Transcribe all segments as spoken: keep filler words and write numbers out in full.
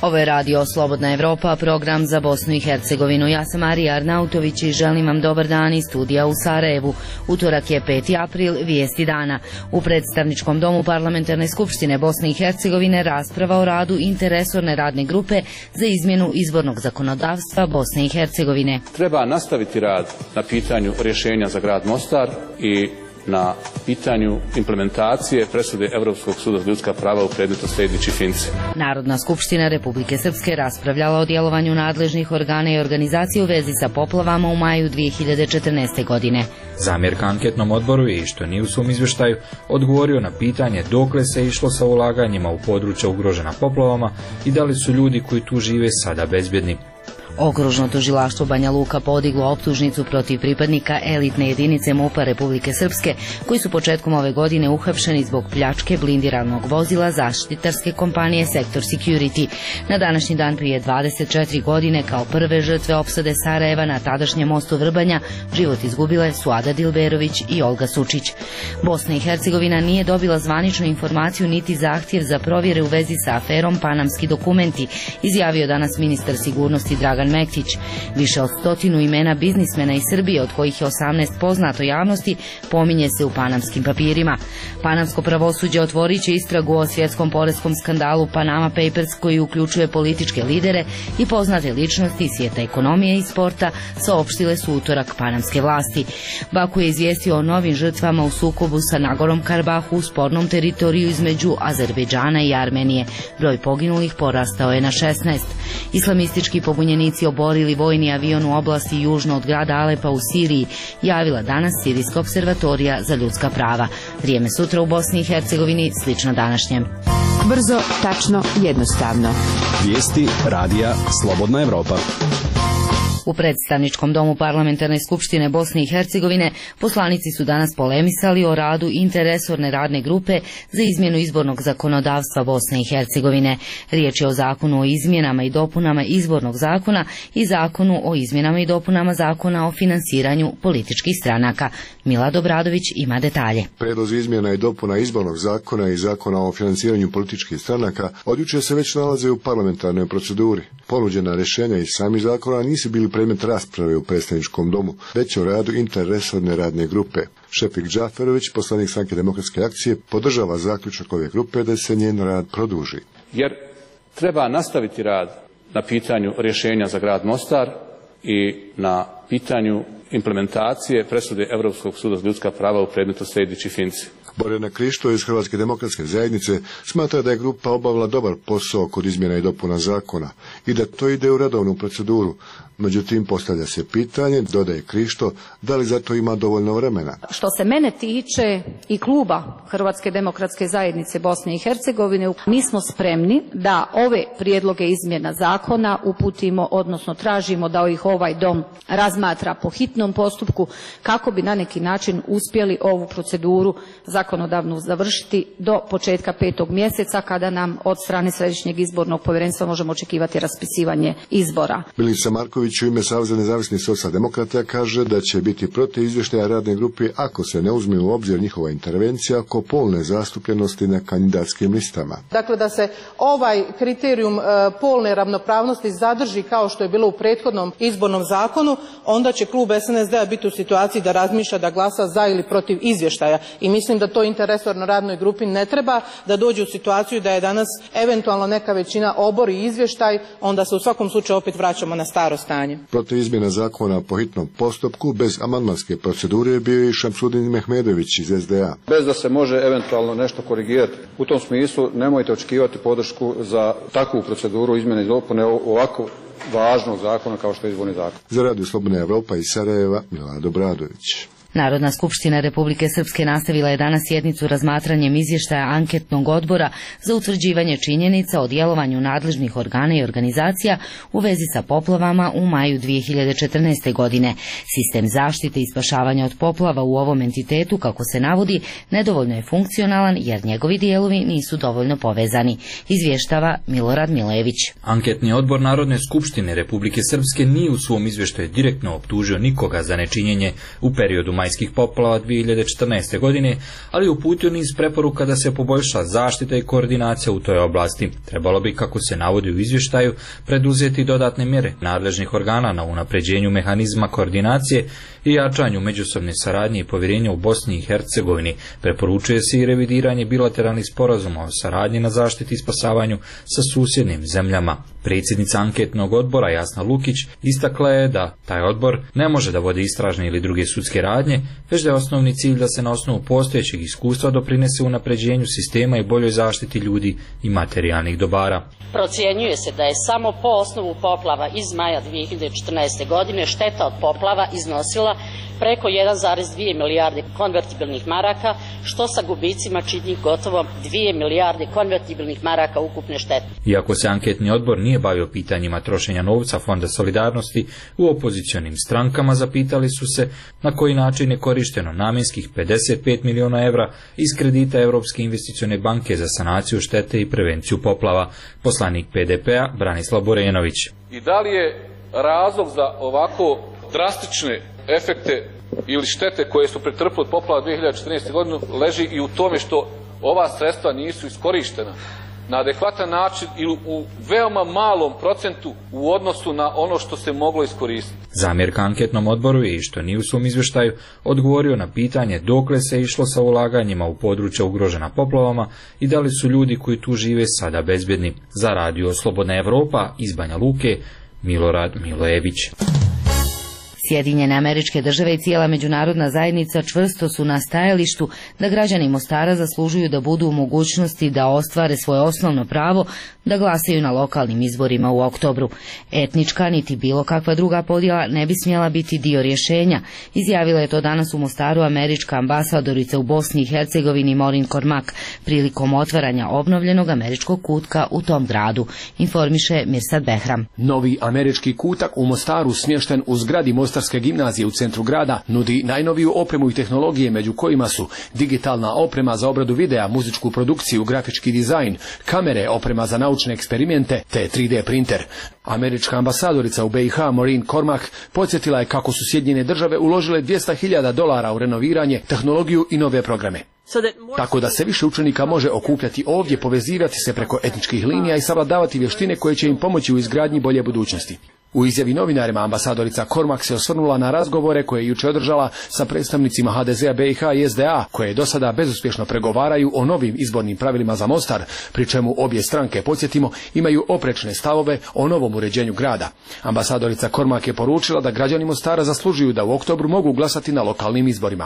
Ovo je radio Slobodna Evropa, program za Bosnu i Hercegovinu. Ja sam Marija Arnautović i želim vam dobar dan iz studija u Sarajevu. Utorak je peti april, vijesti dana. U predstavničkom domu Parlamentarne skupštine Bosne i Hercegovine rasprava o radu interresorne radne grupe za izmjenu izbornog zakonodavstva Bosne i Hercegovine. Treba nastaviti rad na pitanju rješenja za grad Mostar i na pitanju implementacije presude Europskog suda za ljudska prava u predmetu Sejdić i Finci. Narodna skupština Republike Srpske raspravljala o djelovanju nadležnih organa i organizacija u vezi sa poplavama u maju dvije hiljade četrnaeste. godine. Zamjerka anketnom odboru je i što nije u svom izvještaju odgovorio na pitanje dokle se išlo sa ulaganjima u područja ugrožena poplavama i da li su ljudi koji tu žive sada bezbjedni. Okružno tužilaštvo Banja Luka podiglo optužnicu protiv pripadnika elitne jedinice MUP-a Republike Srpske, koji su početkom ove godine uhapšeni zbog pljačke blindiranog vozila zaštitarske kompanije Sektor Security. Na današnji dan prije dvadeset četiri godine, kao prve žrtve opsade Sarajeva na tadašnjem mostu Vrbanja, život izgubile Suada Dilberović i Olga Sučić. Bosna i Hercegovina nije dobila zvaničnu informaciju niti zahtjev za provjere u vezi sa aferom Panamski dokumenti, izjavio danas ministar sigurnosti Dragan Mektić. Više od stotinu imena biznismena iz Srbije, od kojih je osamnaest poznato javnosti, pominje se u panamskim papirima. Panamsko pravosuđe otvorit će istragu o svjetskom poreskom skandalu Panama Papers, koji uključuje političke lidere i poznate ličnosti iz svijeta ekonomije i sporta, saopštile su utorak panamske vlasti. Baku je izvijestio o novim žrtvama u sukobu sa Nagorom Karabahu u spornom teritoriju između Azerbejdžana i Armenije. Broj poginulih porastao je na šesnaest. Islamistički pobunjenici oborili vojni avion u oblasti južno od grada Alepa u Siriji, javila danas Sirijska observatorija za ljudska prava. Vrijeme sutra u Bosni i Hercegovini slično današnjem. Brzo, tačno, jednostavno. Vijesti radija Slobodna Evropa. U predstavničkom domu Parlamentarne skupštine Bosne i Hercegovine poslanici su danas polemisali o radu interresorne radne grupe za izmjenu izbornog zakonodavstva Bosne i Hercegovine. Riječ je o zakonu o izmjenama i dopunama izbornog zakona i zakonu o izmjenama i dopunama zakona o finansiranju političkih stranaka. Milad Obradović ima detalje. Prijedlozi izmjena i dopuna izbornog zakona i zakona o finansiranju političkih stranaka od jučer se već nalaze u parlamentarnoj proceduri. Ponuđena rješenja iz samih zakona nisu bili predmet rasprave u predstavničkom domu, već o radu interresorne radne grupe. Šefik Džaferović, poslanik Stranke demokratske akcije, podržava zaključak ove grupe da se njen rad produži. Jer treba nastaviti rad na pitanju rješenja za grad Mostar i na pitanju implementacije presude Europskog suda za ljudska prava u predmetu Sejdić i Finci. Borjana Krišto iz Hrvatske demokratske zajednice smatra da je grupa obavila dobar posao kod izmjena i dopuna zakona i da to ide u redovnu proceduru. Međutim, postavlja se pitanje, dodaje Krišto, da li za to ima dovoljno vremena. Što se mene tiče i kluba Hrvatske demokratske zajednice Bosne i Hercegovine, mi smo spremni da ove prijedloge izmjena zakona uputimo, odnosno tražimo da ih ovaj dom razmatra po hitnom postupku kako bi na neki način uspjeli ovu proceduru zakonodavnu završiti do početka petog mjeseca, kada nam od strane Središnjeg izbornog povjerenstva možemo očekivati raspisivanje izbora. Milica Marković u ime Saveza nezavisnih socijaldemokrata kaže da će biti protiv izvještaja radne grupe ako se ne uzme u obzir njihova intervencija oko polne zastupljenosti na kandidatskim listama. Dakle, da se ovaj kriterijum e, polne ravnopravnosti zadrži kao što je bilo u prethodnom izbornom zakonu, onda će klub S N S D-a biti u situaciji da razmišlja da glasa za ili protiv izvještaja. I mislim da to interresorno radnoj grupi ne treba, da dođe u situaciju da je danas eventualno neka većina obori izvještaj, onda se u svakom slučaju opet vraćamo na staro stanje. Protiv izmjena zakona po hitnom postupku bez amandmanske procedure bio i Šamsudin Mehmedović iz S D A. Bez da se može eventualno nešto korigirati. U tom smislu nemojte očekivati podršku za takvu proceduru izmjene i dopune ovako važnog zakona kao što je izborni zakon. Za Radio Slobodna Evropa iz Sarajeva, Milad Obradović. Narodna skupština Republike Srpske nastavila je danas sjednicu razmatranjem izvještaja anketnog odbora za utvrđivanje činjenica o djelovanju nadležnih organa i organizacija u vezi sa poplavama u maju dvije hiljade četrnaeste. godine. Sistem zaštite i spašavanja od poplava u ovom entitetu, kako se navodi, nedovoljno je funkcionalan jer njegovi dijelovi nisu dovoljno povezani, izvještava Milorad Milević. Anketni odbor Narodne skupštine Republike Srpske nije u svom izvještaju direktno optužio nikoga za nečinjenje u periodu prvomajskih poplava dvije hiljade četrnaeste. godine, ali uputio niz preporuka da se poboljša zaštita i koordinacija u toj oblasti. Trebalo bi, kako se navodi u izvještaju, preduzeti dodatne mjere nadležnih organa na unapređenju mehanizma koordinacije i jačanju međusobne saradnje i povjerenja u Bosni i Hercegovini. Preporučuje se i revidiranje bilateralnih sporazuma o saradnji na zaštiti i spasavanju sa susjednim zemljama. Predsjednica anketnog odbora Jasna Lukić istakla je da taj odbor ne može da vodi istražne ili druge sudske radnje, već da je osnovni cilj da se na osnovu postojećeg iskustva doprinese unapređenju sistema i boljoj zaštiti ljudi i materijalnih dobara. Procjenjuje se da je samo po osnovu poplava iz maja dvije hiljade četrnaeste. godine šteta od poplava iznosila preko jedan zarez dvije milijarde konvertibilnih maraka, što sa gubicima čini gotovo dvije milijarde konvertibilnih maraka ukupne štete. Iako se anketni odbor nije bavio pitanjima trošenja novca Fonda solidarnosti, u opozicionim strankama zapitali su se na koji način je korišteno namjenskih pedeset pet miliona evra iz kredita Europske investicione banke za sanaciju štete i prevenciju poplava. Poslanik P D P-a Branislav Borenović. I da li je razlog za ovako drastične efekte ili štete koje su pretrpile od poplava dvije hiljade četrnaeste. godine leži i u tome što ova sredstva nisu iskorištena na adekvatan način ili u veoma malom procentu u odnosu na ono što se moglo iskoristiti. Zamjerka anketnom odboru je i što nije u svom izvještaju odgovorio na pitanje dokle se išlo sa ulaganjima u područja ugrožena poplavama i da li su ljudi koji tu žive sada bezbjedni. Za radio Slobodna Evropa iz Banja Luke, Milorad Milojević. Sjedinjene Američke Države i cijela međunarodna zajednica čvrsto su na stajalištu da građani Mostara zaslužuju da budu u mogućnosti da ostvare svoje osnovno pravo da glasaju na lokalnim izborima u oktobru. Etnička niti bilo kakva druga podjela ne bi smjela biti dio rješenja, izjavila je to danas u Mostaru američka ambasadorica u Bosni i Hercegovini Maureen Cormack prilikom otvaranja obnovljenog američkog kutka u tom gradu, informiše Mirsad Behram. Novi američki kutak u Mostaru, smješten u zgradi Mostarske gimnazije u centru grada, nudi najnoviju opremu i tehnologije, među kojima su digitalna oprema za obradu videa, muzičku produkciju, grafički dizajn, kamere, oprema za naučne eksperimente te tri D printer. Američka ambasadorica u B i H Maureen Cormack podsjetila je kako su Sjedinjene Države uložile dvjesto hiljada dolara u renoviranje, tehnologiju i nove programe. Tako da se više učenika može okupljati ovdje, povezivati se preko etničkih linija i savladavati vještine koje će im pomoći u izgradnji bolje budućnosti. U izjavi novinarima ambasadorica Cormack se osvrnula na razgovore koje je jučer održala sa predstavnicima H D Z-a, B i H i S D A, koje do sada bezuspješno pregovaraju o novim izbornim pravilima za Mostar, pri čemu obje stranke, podsjetimo, imaju oprečne stavove o novom uređenju grada. Ambasadorica Cormack je poručila da građani Mostara zaslužuju da u oktobru mogu glasati na lokalnim izborima.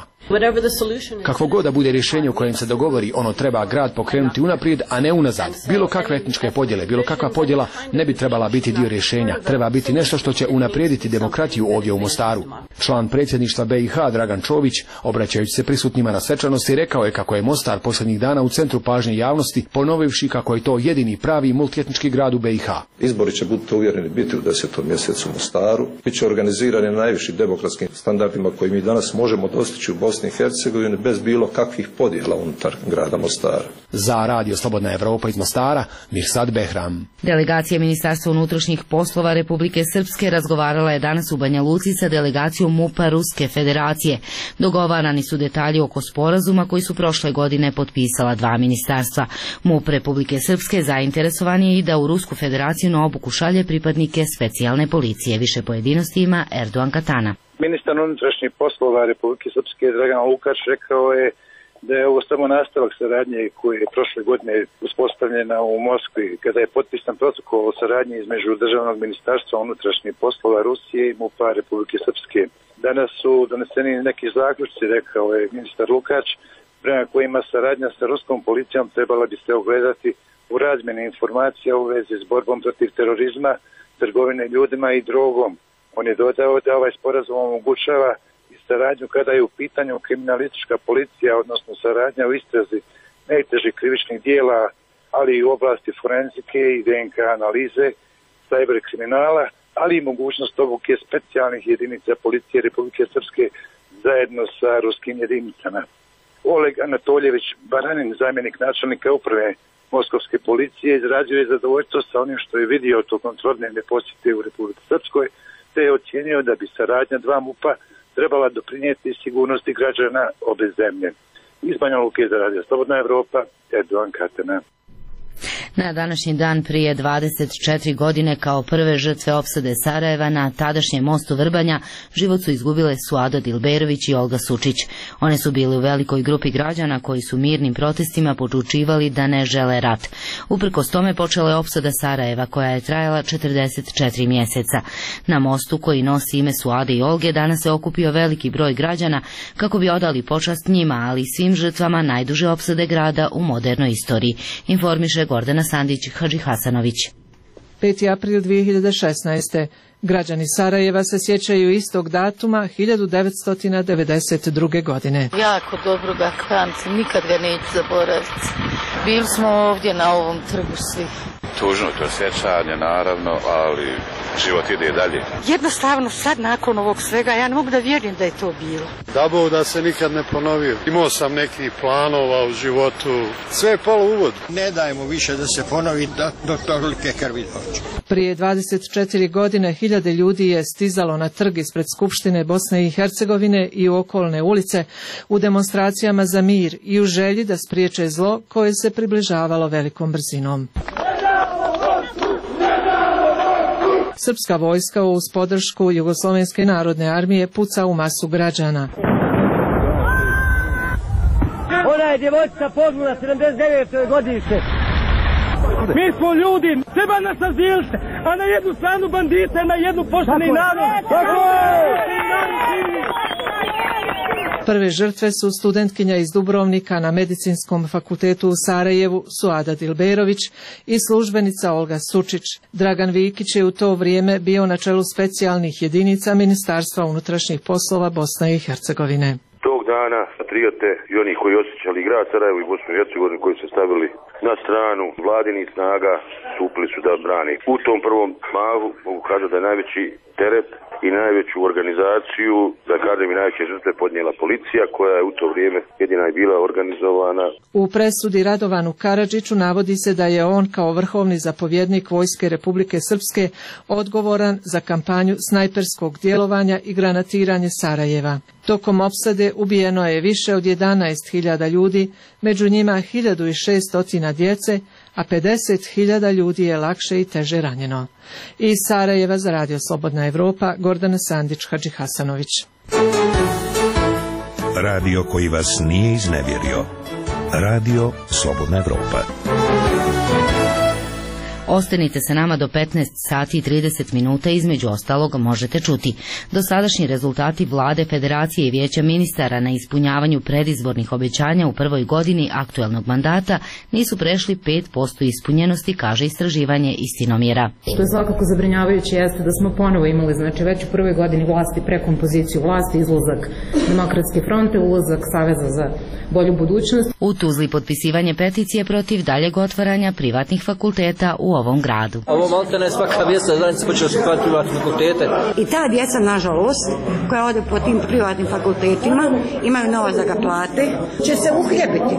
Kakvo god da bude rješenje u kojem se dogovori, ono treba grad pokrenuti unaprijed, a ne unazad. Bilo kakve etničke podjele, bilo kakva podjela ne bi trebala biti dio rješenja, treba biti nešto što će unaprijediti demokratiju ovdje u Mostaru. Član predsjedništva B i H Dragan Čović, obraćajući se prisutnima na svečanosti, rekao je kako je Mostar posljednjih dana u centru pažnje javnosti, ponovivši kako je to jedini pravi multietnički grad u B i H. Izbori će, budite uvjereni, biti u desetom mjesecu u Mostaru. Biće organizirani na najvišim demokratskim standardima koji mi danas možemo dostići u Bosni i Hercegovini bez bilo kakvih podjela unutar grada Mostara. Za radio Slobodna Evropa iz Mostara, Mirsad Behram. Delegacija Ministarstva unutrašnjih poslova Republike Srpske razgovarala je danas u Banja Luci sa delegacijom MUP-a Ruske federacije. Dogovarani su detalji oko sporazuma koji su prošle godine potpisala dva ministarstva. MUP Republike Srpske zainteresovan je i da u Rusku federaciju na obuku šalje pripadnike specijalne policije. Više pojedinosti ima Erdogan Katana. Ministar unutrašnjih poslova Republike Srpske Dragan Lukač rekao je da je ovo samo nastavak saradnje koje je prošle godine uspostavljena u Moskvi kada je potpisan protokol o saradnji između Državnog ministarstva unutrašnjih poslova Rusije i MUP-a Republike Srpske. Danas su doneseni neki zaključci, rekao je ministar Lukač, prema kojima saradnja sa ruskom policijom trebala bi se ogledati u razmjeni informacija u vezi s borbom protiv terorizma, trgovine ljudima i drogom. On je dodao da ovaj sporazum omogućava saradnju kada je u pitanju kriminalistička policija, odnosno saradnja u istrazi najtežih krivičnih dijela, ali i u oblasti forenzike i D N K analize, cyber kriminala, ali i mogućnost obuke specijalnih jedinica policije Republike Srpske zajedno sa ruskim jedinicama. Oleg Anatoljević Baranin, zamjenik načelnika uprave Moskovske policije, izrazio je zadovoljstvo sa onim što je vidio tokom trodnevne posjete u Republike Srpskoj, te je ocijenio da bi saradnja dva MUP-a trebala doprinijeti sigurnosti građana obe zemlje. Iz Banja Luke za Radio Slobodna Evropa, Erdogan Katena. Na današnji dan prije dvadeset četiri godine kao prve žrtve opsade Sarajeva na tadašnjem mostu Vrbanja život su izgubile Suado Dilberović i Olga Sučić. One su bile u velikoj grupi građana koji su mirnim protestima poručivali da ne žele rat. Uprkos tome počela je opsada Sarajeva koja je trajala četrdeset četiri mjeseca. Na mostu koji nosi ime Suade i Olge danas se okupio veliki broj građana kako bi odali počast njima, ali i svim žrtvama najduže opsade grada u modernoj istoriji, informiše Gordana Sandić Hadžihasanović. peti april dvije hiljade šesnaeste. Građani Sarajeva se sjećaju istog datuma hiljadu devetsto devedeset druge. godine. Jako dobro ga pamtim, nikad ga neću zaboraviti. Bili smo ovdje na ovom trgu svi. Tužno to sjećanje, naravno, ali život ide dalje. Jednostavno sad nakon ovog svega ja ne mogu da vjerujem da je to bilo. Da Bog da se nikad ne ponovio. Imao sam nekih planova u životu. Sve je palo uvod. Ne dajmo više da se ponovi do, do tolike krvi dođe. Prije dvadeset četiri godine hiljade ljudi je stizalo na trg ispred Skupštine Bosne i Hercegovine i u okolne ulice u demonstracijama za mir i u želji da spriječe zlo koje se približavalo velikom brzinom. Srpska vojska uz podršku Jugoslovenske narodne armije puca u masu građana. Ona je djevojčica poginula sedamdeset devete godište. Mi smo ljudi, treba nas azilite, a na jednu stranu bandite, na jednu pošteni narod. Prve žrtve su studentkinja iz Dubrovnika na Medicinskom fakultetu u Sarajevu Suada Dilberović i službenica Olga Sučić. Dragan Vikić je u to vrijeme bio na čelu specijalnih jedinica Ministarstva unutrašnjih poslova Bosne i Hercegovine. Tog dana patriote i oni koji osjećali grad Sarajevo i Bosnu i Hercegovinu koji su stavili na stranu vladinih snaga stupili su da brani. U tom prvom mahu mogu kazati da je najveći teret i najveću organizaciju, da kažem i najveće žrtve podnijela policija koja je u to vrijeme jedina je bila organizovana. U presudi Radovanu Karadžiću navodi se da je on kao vrhovni zapovjednik Vojske Republike Srpske odgovoran za kampanju snajperskog djelovanja i granatiranje Sarajeva. Tokom opsade ubijeno je više od jedanaest hiljada ljudi, među njima hiljadu šesto djece, a pedeset hiljada ljudi je lakše i teže ranjeno. Iz Sarajeva za Radio Slobodna Evropa, Gordana Sandić Hadžihasanović. Radio koji vas nije iznevjerio. Radio Slobodna Evropa. Ostanite sa nama do petnaest sati i trideset minuta, između ostalog možete čuti. Dosadašnji rezultati Vlade, Federacije i Vijeća ministara na ispunjavanju predizbornih obećanja u prvoj godini aktuelnog mandata nisu prešli pet posto ispunjenosti, kaže istraživanje Istinomjera. Što je svakako zabrinjavajuće jeste da smo ponovo imali, znači već u prvoj godini vlasti prekompoziciju vlasti, izlazak Demokratske fronte, ulazak Saveza za bolju budućnost. U Tuzli potpisivanje peticije protiv daljeg otvaranja privatnih fakulteta u ovom gradu. Ovo maltene svaka mjesta zajednica počela skupati privatne fakultete. I ta djeca, nažalost, koja ode po tim privatnim fakultetima, imaju novac da ga plate, će se uhljebiti.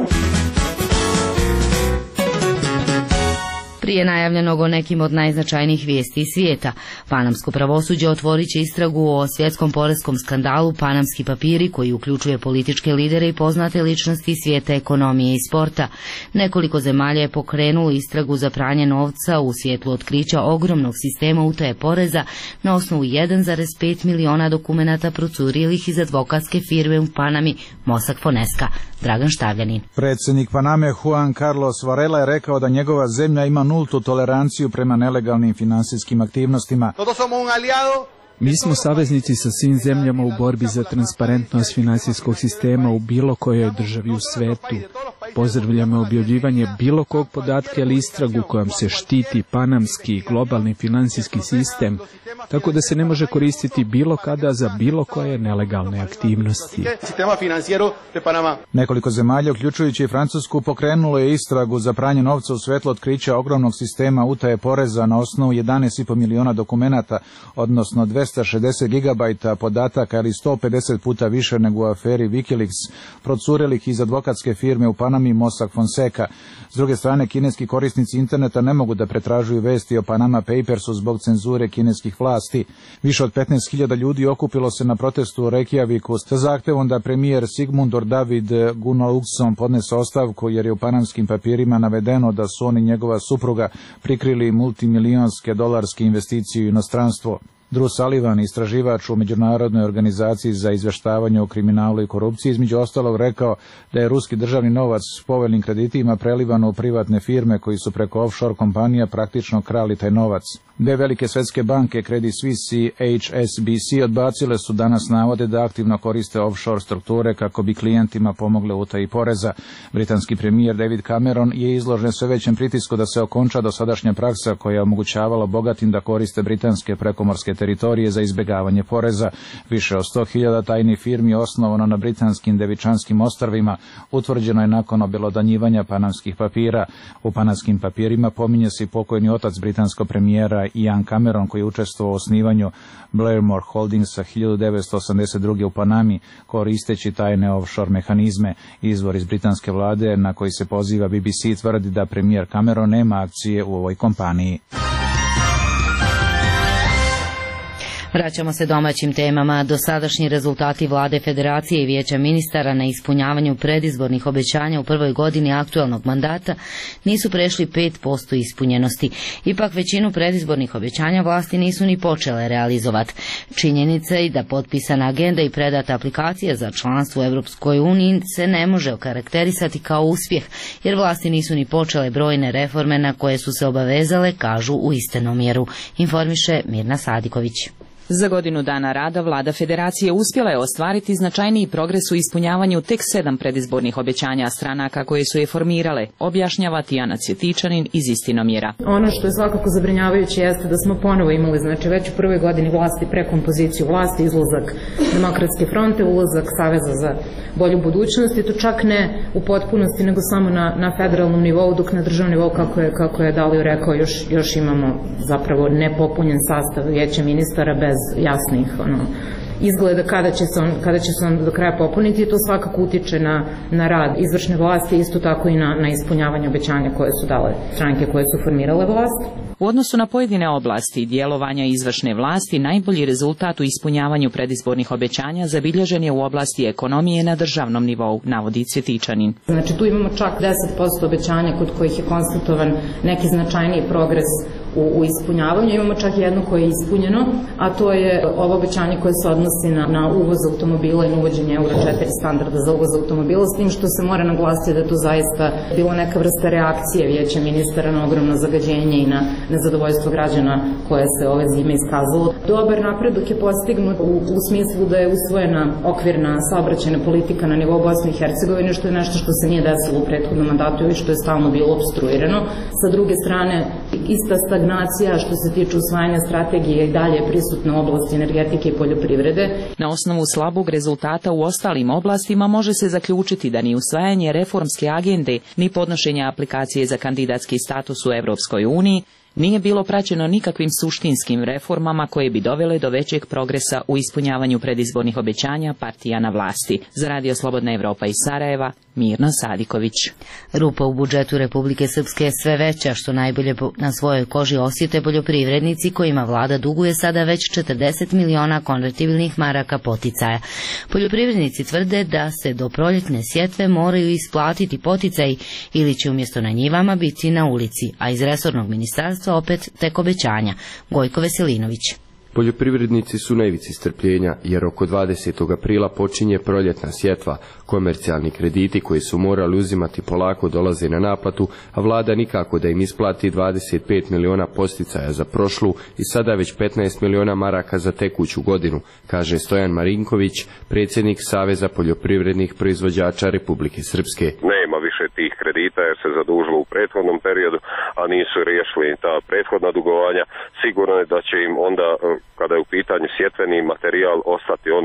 Prije najavljenog o nekim od najznačajnijih vijesti iz svijeta, panamsko pravosuđe otvorit će istragu o svjetskom poreskom skandalu Panamski papiri, koji uključuje političke lidere i poznate ličnosti svijeta ekonomije i sporta. Nekoliko zemalja je pokrenulo istragu za pranje novca u svjetlu otkrića ogromnog sistema utaje poreza na osnovu jedan zarez pet miliona dokumenata procurilih iz advokatske firme u Panami Mossack Fonseca. Dragan Štavljanin. Predsjednik Paname Juan Carlos Varela je rekao da njegova zemlja ima nultu toleranciju prema nelegalnim finansijskim aktivnostima. Mi smo saveznici sa svim zemljama u borbi za transparentnost finansijskog sistema u bilo kojoj državi u svetu. Pozdravljamo objavljivanje bilo kog podatka ili istragu kojom se štiti panamski globalni finansijski sistem, tako da se ne može koristiti bilo kada za bilo koje nelegalne aktivnosti. Nekoliko zemalja, uključujući i Francusku, pokrenulo je istragu za pranje novca u svetlu otkrića ogromnog sistema utaje poreza na osnovu jedanaest zarez pet miliona dokumenata, odnosno dvesta šezdeset gigabajta podataka ili sto pedeset puta više nego u aferi Wikileaks, procurilih iz advokatske firme u Panami firmi Mossack Fonseca. S druge strane, kineski korisnici interneta ne mogu da pretražuju vesti o Panama Papersu zbog cenzure kineskih vlasti. Više od petnaest hiljada ljudi okupilo se na protestu u Reykjaviku sa zahtevom da premijer Sigmundur David Gunnlaugsson podnese ostavku, jer je u panamskim papirima navedeno da su on i njegova supruga prikrili multimilionske dolarske investicije u inostranstvo. Drew Sullivan, istraživač u Međunarodnoj organizaciji za izveštavanje o kriminalu i korupciji, između ostalog rekao da je ruski državni novac s povoljnim kreditima prelivan u privatne firme koji su preko offshore kompanija praktično krali taj novac. Dve velike svetske banke, Credit Suisse i H S B C, odbacile su danas navode da aktivno koriste offshore strukture kako bi klijentima pomogle u utaji poreza. Britanski premijer David Cameron je izložen sve većem pritisku da se okonča dosadašnja praksa koja je omogućavala bogatim da koriste britanske prekomorske teritorije za izbjegavanje poreza. Više od sto hiljada tajnih firmi osnovano na britanskim Devičanskim ostrvima utvrđeno je nakon obelodanjivanja panamskih papira. U panamskim papirima pominje se i pokojni otac britanskog premijera Ian Cameron, koji je učestvovao u osnivanju Blairmore Holdingsa hiljadu devetsto osamdeset druge u Panami, koristeći tajne offshore mehanizme. Izvor iz britanske vlade na koji se poziva B B C tvrdi da premijer Cameron nema akcije u ovoj kompaniji. Vraćamo se domaćim temama. Dosadašnji rezultati vlade Federacije i Vijeća ministara na ispunjavanju predizbornih obećanja u prvoj godini aktualnog mandata nisu prešli pet posto ispunjenosti. Ipak većinu predizbornih obećanja vlasti nisu ni počele realizovati. Činjenica je da potpisana agenda i predata aplikacija za članstvo u Europskoj uniji se ne može okarakterisati kao uspjeh, jer vlasti nisu ni počele brojne reforme na koje su se obavezale, kažu u istenomjeru. Informiše Mirna Sadiković. Za godinu dana rada vlada Federacije uspjela je ostvariti značajniji progres u ispunjavanju tek sedam predizbornih obećanja stranaka koje su je formirale, objašnjava Tijana Cvjetičanin iz Istinomjera. Ono što je svakako zabrinjavajuće jeste da smo ponovo imali, znači već u prvoj godini vlasti prekompoziciju vlasti, izlazak Demokratske fronte, ulazak Saveza za bolju budućnost, i to čak ne u potpunosti, nego samo na, na federalnom nivou, dok na državnom nivou, kako je, kako je Dalio rekao, još, još imamo zapravo nepopunjen sastav Vijeća ministara bez jasnih ono, izgleda kada će se on, kada će se on do kraja popuniti, i to svakako utiče na, na rad izvršne vlasti, isto tako i na, na ispunjavanje obećanja koje su dale stranke koje su formirale vlast. U odnosu na pojedine oblasti i djelovanja izvršne vlasti, najbolji rezultat u ispunjavanju predizbornih obećanja zabilježen je u oblasti ekonomije na državnom nivou, navodi Cvjetičanin. Znači tu imamo čak deset posto obećanja kod kojih je konstatovan neki značajniji progres u, u ispunjavanju. Imamo čak jedno koje je ispunjeno, a to je ovo obećanje koje se odnosi na, na uvoz automobila i uvođenje euro četiri standarda za uvoz automobila, s tim što se mora naglasiti da je to zaista bilo neka vrsta reakcije Vijeća ministara na ogromno zagađenje i na nezadovoljstvo građana koje se ove zime iskazalo. Dobar napredak je postignut u, u smislu da je usvojena okvirna saobraćajna politika na nivou Bosne i Hercegovine, što je nešto što se nije desilo u prethodnom mandatu i što je stalno bilo opstruirano. Sa druge strane, ista stagnacija što se tiče usvajanja strategije i dalje je prisutna u oblasti energetike i poljoprivrede. Na osnovu slabog rezultata u ostalim oblastima može se zaključiti da ni usvajanje reformske agende ni podnošenje aplikacije za kandidatski status u Europskoj uniji nije bilo praćeno nikakvim suštinskim reformama koje bi dovele do većeg progresa u ispunjavanju predizbornih obećanja partija na vlasti. Za Radio Slobodna Evropa iz Sarajeva, Mirna Sadiković. Rupa u budžetu Republike Srpske je sve veća, što najbolje na svojoj koži osjete poljoprivrednici kojima vlada duguje sada već četrdeset miliona konvertibilnih maraka poticaja. Poljoprivrednici tvrde da se do proljetne sjetve moraju isplatiti poticaji ili će umjesto na njivama biti na ulici, a iz resornog ministarstva opet tek obećanja. Gojko Veselinović. Poljoprivrednici su na ivici strpljenja, jer oko dvadesetog aprila počinje proljetna sjetva. Komercijalni krediti koji su morali uzimati polako dolaze na naplatu, a vlada nikako da im isplati dvadeset pet miliona posticaja za prošlu i sada već petnaest miliona maraka za tekuću godinu, kaže Stojan Marinković, predsjednik Saveza poljoprivrednih proizvođača Republike Srpske. Nema više tih kredita jer se zadužilo u prethodnom periodu, a nisu riješili ta prethodna dugovanja. Sigurno je da će im onda, kada je u pitanju sjetveni materijal, ostati ono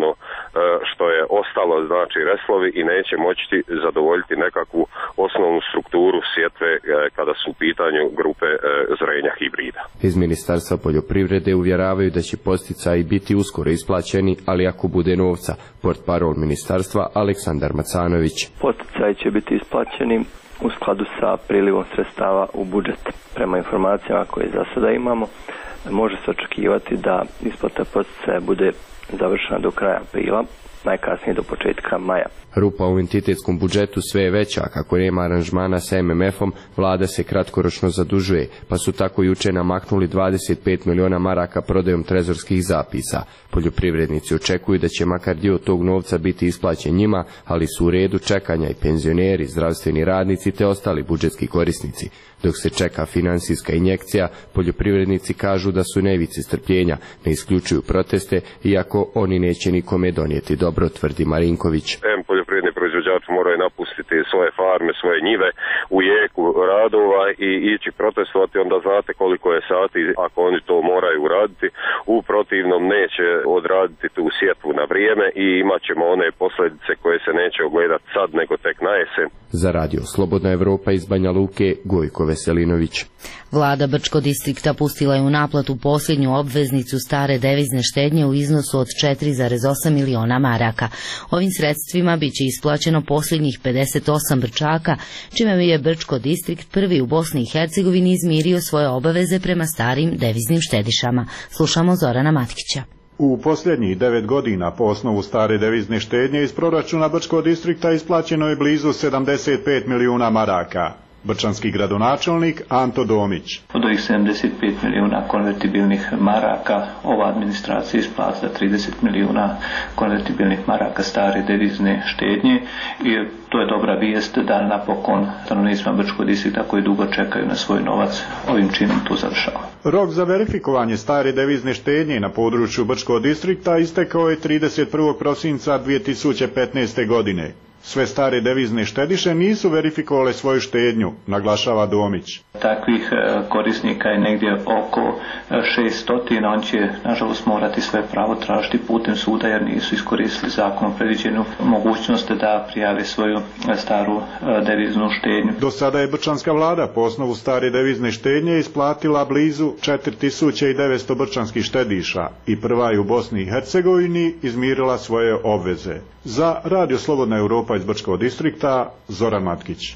što je ostalo, znači reslovi, i neće moći zadovoljiti nekakvu osnovnu strukturu sjetve kada su u pitanju grupe zrenja hibrida. Iz Ministarstva poljoprivrede uvjeravaju da će podsticaji biti uskoro isplaćeni, ali ako bude novca. Portparol ministarstva Aleksandar Macanović. Podsticaji će biti isplaćeni u skladu sa prilivom sredstava u budžet. Prema informacijama koje za sada imamo, može se očekivati da isplata podsticaja bude završena do kraja aprila, najkasnije do početka maja. Rupa u entitetskom budžetu sve je veća, kako nema aranžmana sa em em efom, vlada se kratkoročno zadužuje, pa su tako juče namaknuli dvadeset pet miliona maraka prodajom trezorskih zapisa. Poljoprivrednici očekuju da će makar dio tog novca biti isplaćen njima, ali su u redu čekanja i penzioneri, zdravstveni radnici te ostali budžetski korisnici. Dok se čeka finansijska injekcija, poljoprivrednici kažu da su na ivici strpljenja, ne isključuju proteste, iako oni neće nikome donijeti dobro, tvrdi Marinković. Poljoprivredni proizvođači moraju napustiti svoje farme, svoje njive u jeku radova i ići protestovati, onda znate koliko je sati ako oni to moraju uraditi. U protivnom neće odraditi tu sjetvu na vrijeme i imat ćemo one posljedice koje se neće ogledati sad nego tek na jesen. Za radio Slobodna Evropa iz Banja Luke, Gojko Veselinović. Vlada Brčkog distrikta pustila je u naplatu posljednju obveznicu stare devizne štednje u iznosu od četiri zarez osam miliona maraka. Ovim sredstvima bit će isplaćeno posljednjih pedeset osam brčaka, čime je Brčko distrikt prvi u Bosni i Hercegovini izmirio svoje obaveze prema starim deviznim štedišama. Slušamo Zorana Matkića. U posljednjih devet godina po osnovu stare devizne štednje iz proračuna Brčkog distrikta isplaćeno je blizu sedamdeset pet milijuna maraka. Brčanski gradonačelnik Anto Domić. Od ovih sedamdeset pet milijuna konvertibilnih maraka ova administracija isplatila trideset milijuna konvertibilnih maraka stare devizne štednje i to je dobra vijest da napokon stanovnicima Brčkog distrikta koji dugo čekaju na svoj novac ovim činom to završava. Rok za verifikovanje stare devizne štednje na području Brčkog distrikta istekao je trideset prvog prosinca dvije tisuće petnaeste. godine. Sve stare devizne štediše nisu verifikovale svoju štednju, naglašava Domić. Takvih korisnika je negdje oko šesto, on će nažalost morati svoje pravo tražiti putem suda jer nisu iskoristili zakonom predviđenu mogućnost da prijave svoju staru deviznu štednju. Do sada je brčanska vlada po osnovu stare devizne štednje isplatila blizu četiri tisuće devetsto brčanskih štediša i prva je u Bosni i Hercegovini izmirila svoje obveze. Za radio Slobodna Europa iz Brčkog distrikta, Zoran Matkić.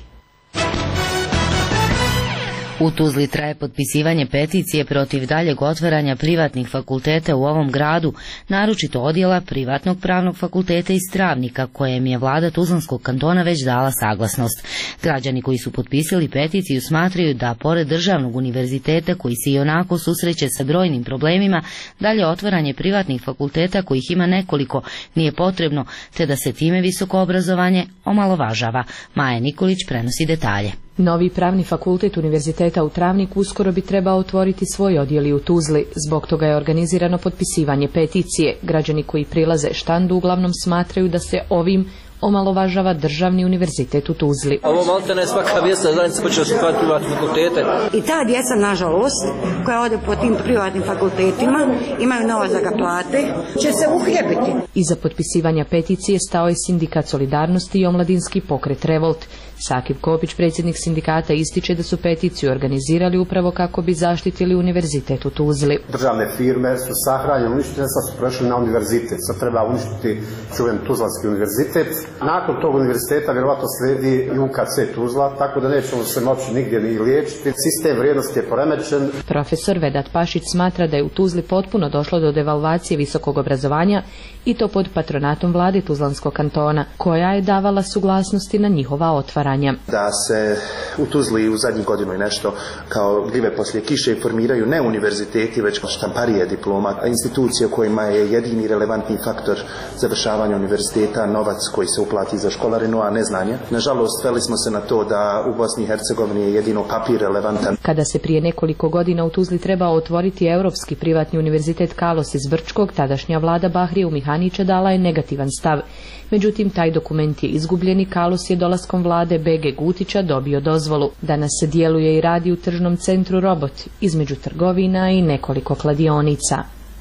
U Tuzli traje potpisivanje peticije protiv daljeg otvaranja privatnih fakulteta u ovom gradu, naročito odjela privatnog pravnog fakulteta iz Travnika, kojem je vlada Tuzlanskog kantona već dala saglasnost. Građani koji su potpisali peticiju smatraju da, pored državnog univerziteta koji se i onako susreće sa brojnim problemima, dalje otvaranje privatnih fakulteta kojih ima nekoliko nije potrebno, te da se time visoko obrazovanje omalovažava. Maja Nikolić prenosi detalje. Novi pravni fakultet Univerziteta u Travniku uskoro bi trebao otvoriti svoj odjel i u Tuzli. Zbog toga je organizirano potpisivanje peticije. Građani koji prilaze štandu uglavnom smatraju da se ovim omalovažava državni univerzitet u Tuzli. Ovo malte ne svaka vijesta zajednica počela se otvarati privatne fakultete. I ta djeca, nažalost, koja ode po tim privatnim fakultetima, imaju novac za ga plate, će se uhljebiti. Iza potpisivanja peticije stao je Sindikat Solidarnosti i omladinski pokret Revolt. Sakib Kopić, predsjednik sindikata, ističe da su peticiju organizirali upravo kako bi zaštitili univerzitet u Tuzli. Državne firme su sahranjene, uništene, sad su prešli na univerzitet. Sad treba uništiti čuven Tuzlanski univerzitet. Nakon tog univerziteta vjerovatno slijedi i U K C Tuzla, tako da nećemo se moći nigdje ni liječiti. Sistem vrijednosti je poremećen. Profesor Vedat Pašić smatra da je u Tuzli potpuno došlo do devalvacije visokog obrazovanja i to pod patronatom vlade Tuzlanskog kantona, koja je davala suglasnosti na njihova otvaranja. Da se u Tuzli u zadnjih godinu i nešto kao gljive poslije kiše formiraju ne univerziteti, već štamparije diploma, institucije u kojima je jedini relevantni faktor završavanja univerziteta novac koji se uplati za školarinu, a ne znanje. Nažalost, sveli smo se na to da u Bosni i Hercegovini je jedino papir relevantan. Kada se prije nekoliko godina u Tuzli trebao otvoriti Europski privatni univerzitet Kalos iz Brčkog, tadašnja vlada Bahrije Mihanića dala je negativan stav. Međutim, taj dokument je izgubljen i Kalos je dolaskom vlade B G Gutića dobio dozvolu. Danas se djeluje i radi u tržnom centru Robot, između trgovina i nekoliko kladionica.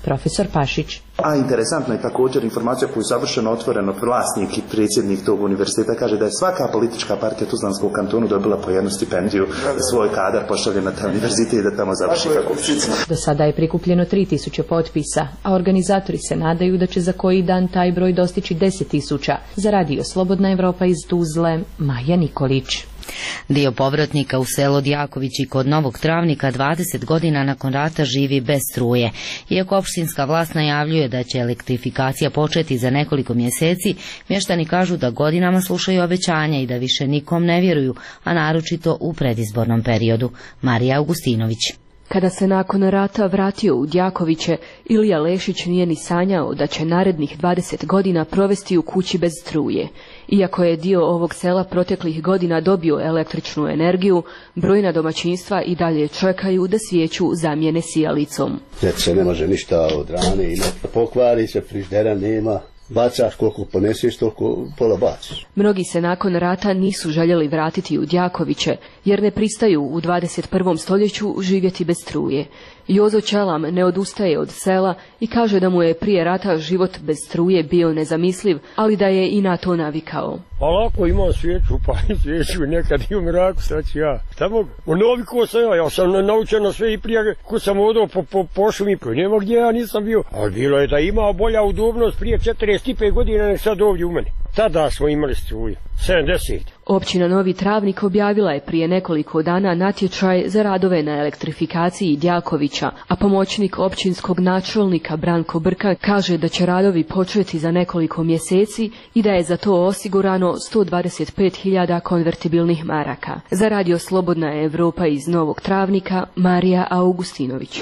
profesor Pašić. A interesantno je također informacija koju savršeno otvoreno vlasnik i predsjednik tog univerziteta kaže da je svaka politička partija u Tuzlanskom kantonu dobila po jednu stipendiju da svoj kadar pošalje na taj univerzitet i da tamo završi fakultet. Do sada je prikupljeno tri tisuće potpisa, a organizatori se nadaju da će za koji dan taj broj dostići deset tisuća. Za Radio Slobodna Evropa iz Tuzle, Maja Nikolić. Dio povratnika u selo Djakovići kod Novog Travnika dvadeset godina nakon rata živi bez struje. Iako opštinska vlast najavljuje da će elektrifikacija početi za nekoliko mjeseci, mještani kažu da godinama slušaju obećanja i da više nikom ne vjeruju, a naročito u predizbornom periodu. Marija Augustinović. Kada se nakon rata vratio u Djakoviće, Ilija Lešić nije ni sanjao da će narednih dvadeset godina provesti u kući bez struje. Iako je dio ovog sela proteklih godina dobio električnu energiju, brojna domaćinstva i dalje čekaju da svijeću zamijene sijalicom. Jer se ne može ništa od rane imati. Pokvari se, frižidera nema. Bacaš koliko poneseš, toliko pola baciš. Mnogi se nakon rata nisu željeli vratiti u Djakoviće, jer ne pristaju u dvadeset prvom stoljeću živjeti bez struje. Jozo Čelam ne odustaje od sela i kaže da mu je prije rata život bez struje bio nezamisliv, ali da je i na to navikao. Pa lako imam svijeću, pa i svijeću, nekad i u mraku, šta ću ja. Šta mogu? Navikao sam ja, ja sam naučeno sve i prije ko sam odao po, po, po šumi, nema gdje ja nisam bio. Ali bilo je da ima bolja udobnost prije četrdeset pet godina nek sad ovdje u mene. Tada smo imali struju, sedamdeset. Općina Novi Travnik objavila je prije nekoliko dana natječaj za radove na elektrifikaciji Djakovića, a pomoćnik općinskog načelnika Branko Brka kaže da će radovi početi za nekoliko mjeseci i da je za to osigurano sto dvadeset pet hiljada konvertibilnih maraka. Za Radio Slobodna Evropa iz Novog Travnika, Marija Augustinović.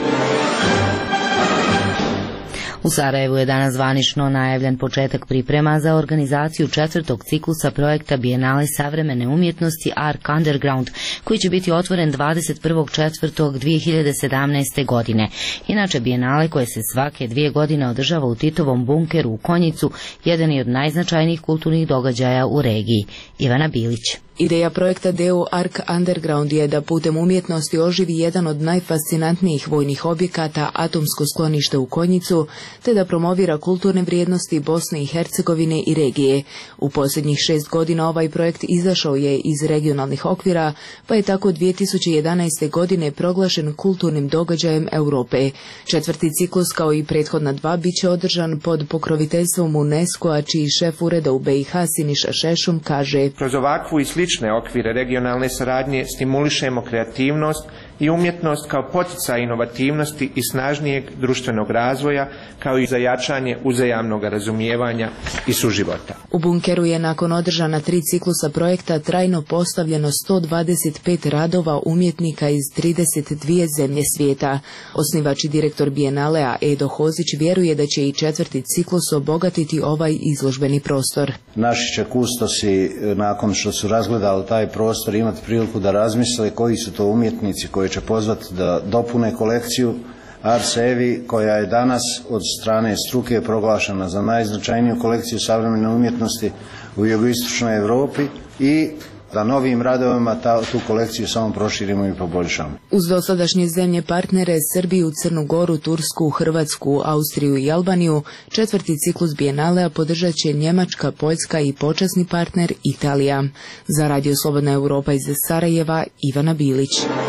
U Sarajevu je danas zvanično najavljen početak priprema za organizaciju četvrtog ciklusa projekta Bijenale savremene umjetnosti Arc Underground, koji će biti otvoren dvadeset prvog četvrtog dvije hiljade sedamnaeste. godine. Inače, Bijenale, koje se svake dvije godine održava u Titovom bunkeru u Konjicu, jedan je od najznačajnijih kulturnih događaja u regiji. Ivana Bilić. Ideja projekta Deo Arc Underground je da putem umjetnosti oživi jedan od najfascinantnijih vojnih objekata, atomsko sklonište u Konjicu, te da promovira kulturne vrijednosti Bosne i Hercegovine i regije. U posljednjih šest godina ovaj projekt izašao je iz regionalnih okvira, pa je tako dvije tisuće jedanaeste. godine proglašen kulturnim događajem Europe. Četvrti ciklus, kao i prethodna dva, bit će održan pod pokroviteljstvom UNESCO-a, čiji šef ureda u B i H Siniša Šešum kaže: Kroz ovakvu i slične okvire regionalne saradnje stimulišemo kreativnost i umjetnost kao poticaj inovativnosti i snažnijeg društvenog razvoja, kao i za jačanje uzajamnog razumijevanja i suživota. U bunkeru je nakon održana tri ciklusa projekta trajno postavljeno sto dvadeset pet radova umjetnika iz trideset dvije zemlje svijeta. Osnivač i direktor Bijenalea Edo Hozić vjeruje da će i četvrti ciklus obogatiti ovaj izložbeni prostor. Naši će kustosi, nakon što su razgledali taj prostor, imati priliku da razmisle koji su to umjetnici koji će pozvati da dopune kolekciju Ars Evi, koja je danas od strane struke proglašena za najznačajniju kolekciju savremene umjetnosti u jugoistočnoj Europi, i da novim radovima ta, tu kolekciju samo proširimo i poboljšamo. Uz dosadašnje zemlje partnere Srbiju, Crnu Goru, Tursku, Hrvatsku, Austriju i Albaniju, četvrti ciklus Bijenalea podržat će Njemačka, Poljska i počasni partner Italija. Za Radio Slobodna Evropa iz Sarajeva, Ivana Bilić.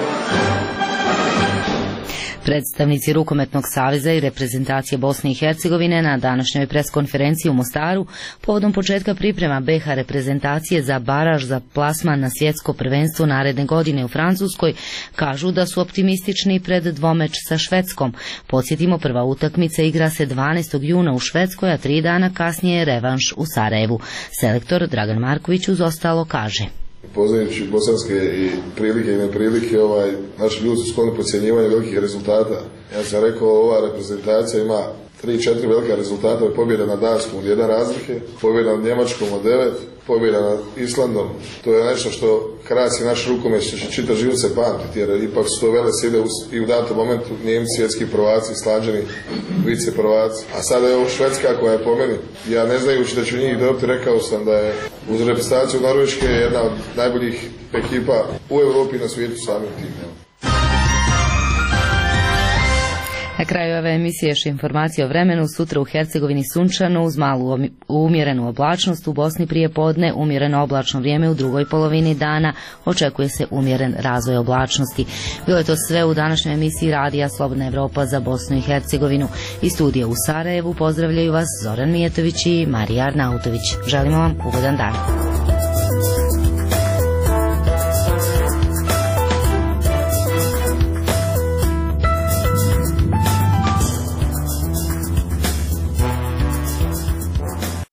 Predstavnici Rukometnog saveza i reprezentacije Bosne i Hercegovine na današnjoj preskonferenciji u Mostaru povodom početka priprema B iH reprezentacije za baraž za plasman na svjetsko prvenstvo naredne godine u Francuskoj kažu da su optimistični pred dvomeč sa Švedskom. Podsjetimo, prva utakmica igra se dvanaestog juna u Švedskoj, a tri dana kasnije je revanš u Sarajevu. Selektor Dragan Marković uz ostalo kaže: Poznajući bosanske i prilike i neprilike, ovaj, naši ljudi su skloni podcjenjivanju velikih rezultata. Ja sam rekao, ova reprezentacija ima tri četiri velika rezultata, pobjeda na Danskom od jedan razlike, pobjeda nad Njemačkom od devet, pobjeda nad Islandom. To je nešto što krasi naš rukomet, što će čitav život se pamtiti, jer ipak su to vele sile i u datom momentu Njemci, svjetski prvaci, Islanđani, vice prvaci. A sada je ovo Švedska koja je po meni. Ja ne znajući da ću njih dobiti, rekao sam da je uz reprezentaciju Norveške jedna od najboljih ekipa u Europi i na svijetu samim tim. Na kraju ove emisije još informacije o vremenu. Sutra u Hercegovini sunčano uz malu umjerenu oblačnost, u Bosni prije podne umjereno oblačno vrijeme, u drugoj polovini dana očekuje se umjeren razvoj oblačnosti. Bilo je to sve u današnjoj emisiji Radija Slobodna Evropa za Bosnu i Hercegovinu. Iz studija u Sarajevu pozdravljaju vas Zoran Mijetović i Marija Arnautović. Želimo vam ugodan dan.